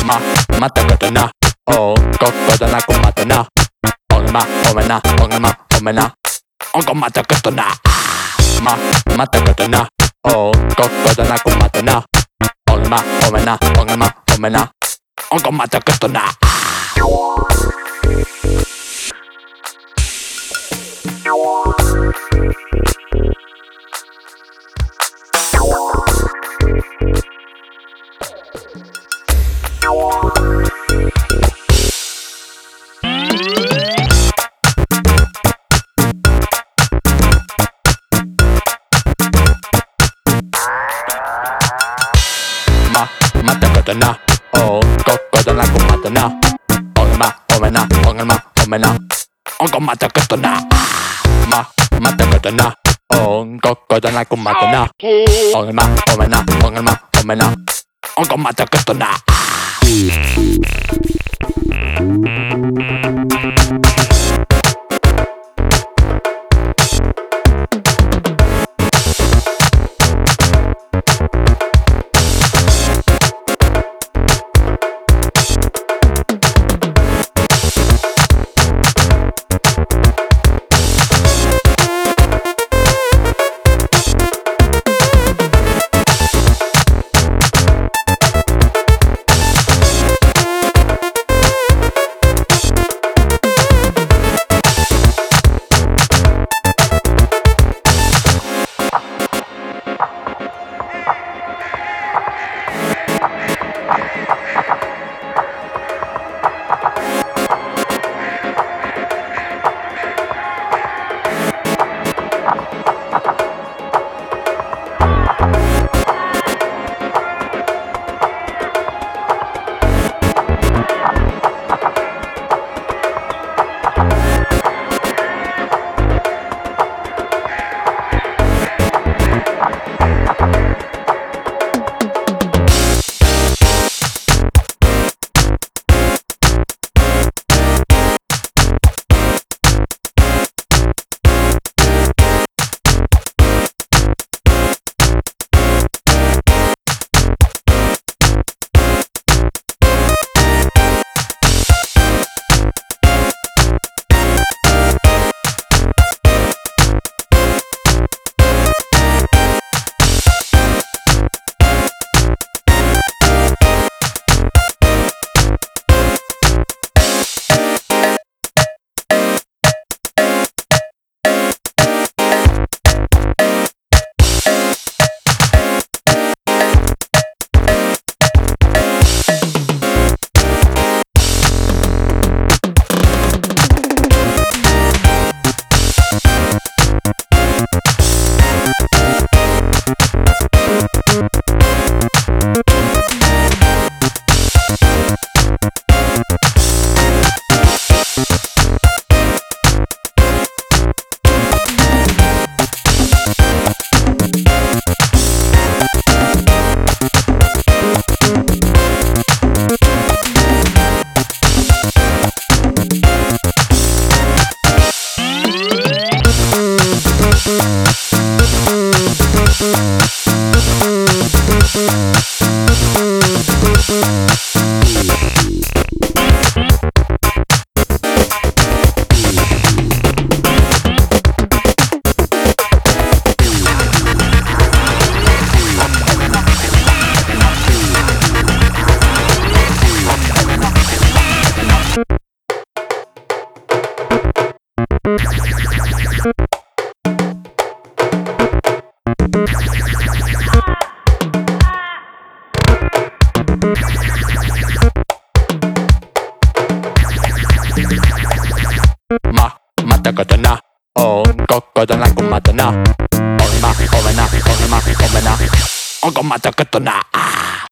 またことな。おう、ここだな、こまたな。おがま、おめな、おがま、おめな。おこまたことな。またことな。おう、ここだな、こまたな。おがま、おめな、おがま、おめな。おこまたことな。またことな。おう、ここだな、こまたな。おがま、おめな、おがま、おめな。おこまたことな。またことな。おう、ここだな、こまたな。おがま、おめな、おがま、おめな。おこまたことな。またことな。おう、ここだな、こまたな。おがま、おめな、おがま、おめな。おこまたことな。